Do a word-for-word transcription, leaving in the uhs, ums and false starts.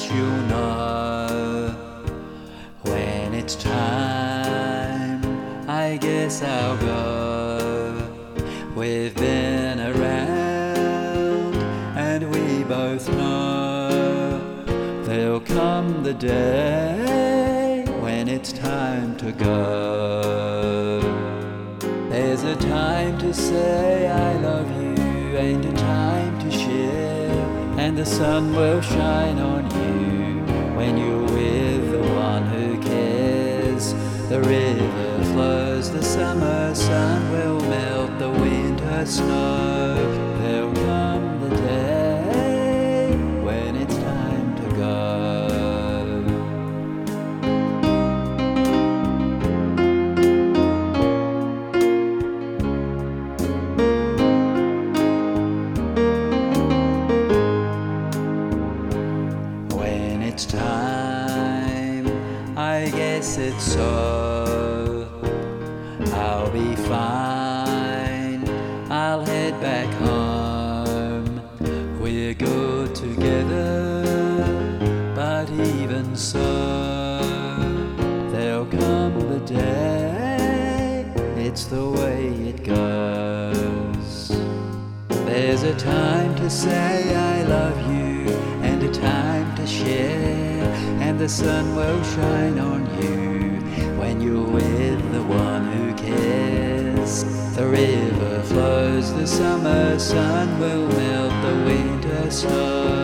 guess you'll know when it's time. I guess I'll go. We've been around and we both know there'll come the day when it's time to go. There's a time to say I love you and a time to share, and the sun will shine on you when you're with the one who cares. The river flows, the summer sun will melt the winter snow. There'll come the day when it's time to go. It's time, I guess it's so. I'll be fine, I'll head back home. We're good together, but even so, there'll come the day, it's the way it goes. There's a time to say I love you and a time to share, and the sun will shine on you when you're with the one who cares. The river flows, the summer sun will melt the winter snow.